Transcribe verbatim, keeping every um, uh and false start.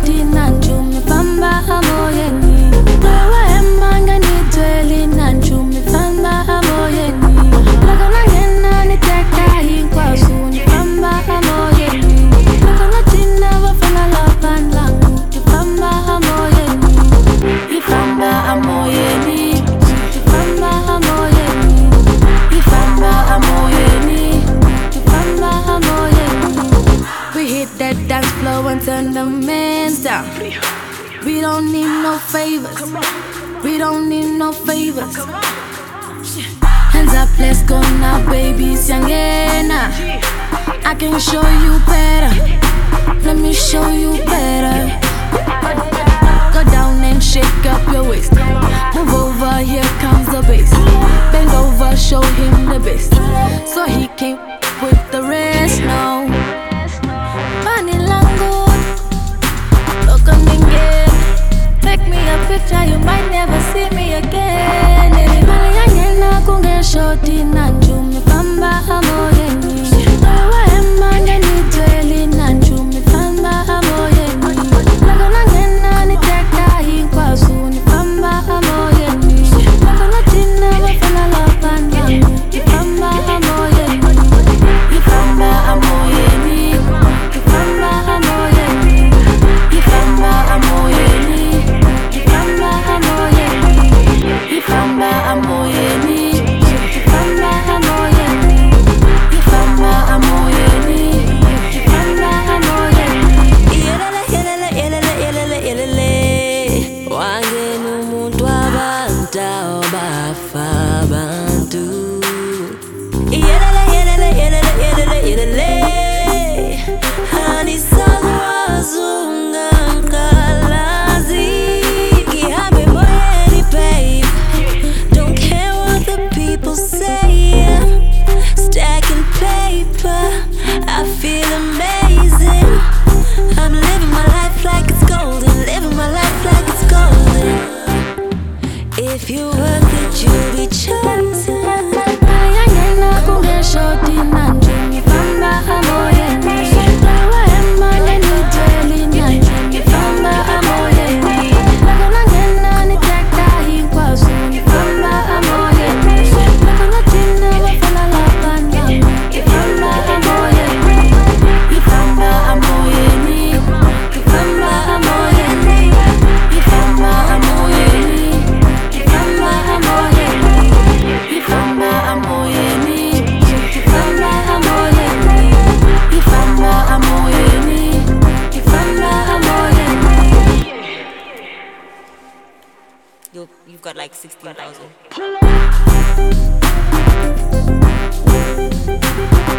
shoti nanjumi famba amoyeni. Tawa emanga nitweli nanjumi famba amoyeni. Lakona ngena niteka hinkwazu ni famba amoyeni. Lakona tina wafana lapan langu ni famba amoyeni. Ni famba amoyeni. Ni famba amoyeni. Ni famba amoyeni. Ni famba amoyeni. We hit that dance floor and turn the mans down. We don't need no favors. We don't need no favors. Hands up, let's go now, baby. Siangena. I can show you better. Let me show you better. Go down and shake up your waist. Move over, here comes the bass. Bend over, show him the best. So he came with the rest now. Money lango, look on me again. Take me a picture, you might never see me again. Mali yangena kunge shoti nanjumi famba amoyeni. Tawa emanga nitweli nanjumi famba amoyeni. Lakona ngena niteka hinkwazu ni famba amoyeni. Lakona tina wafana lapan langu ni famba amoyeni. Ni famba amoyeni. Ni famba amoyeni. Ni famba amoyeni. Ni famba amoyeni. Ni famba amoyeni. Ni famba amoyeni. Ni famba amoyeni. Ni famba amoyeni. Yelele, yelele, yelele, yelele, yelele. Wangena umuntu wabanta obafa abantu. Yelele, yelele, yelele, yelele, yelele. Hani sangwazunga nkalazi. Kihambe moyeni, babe. Don't care what the people say. Stacking paper, I feel amazing. I'm living my life like it's golden. Living my life like it's golden. If you work it, you'll be chosen. Mali yangena kunge shoti nanjumi famba amoyeni. Tawa emanga nitweli nanjumi famba amoyeni. Lakona ngena niteka hinkwazu ni famba amoyeni. Lakona tina wafana lapan langu ni famba amoyeni. Ni famba amoyeni. Ni famba amoyeni. Ni famba amoyeni. Ni famba amoyeni. Ni famba amoyeni. Ni famba amoyeni. Ni famba amoyeni. Ni famba amoyeni. Yo, you've got like sixteen thousand.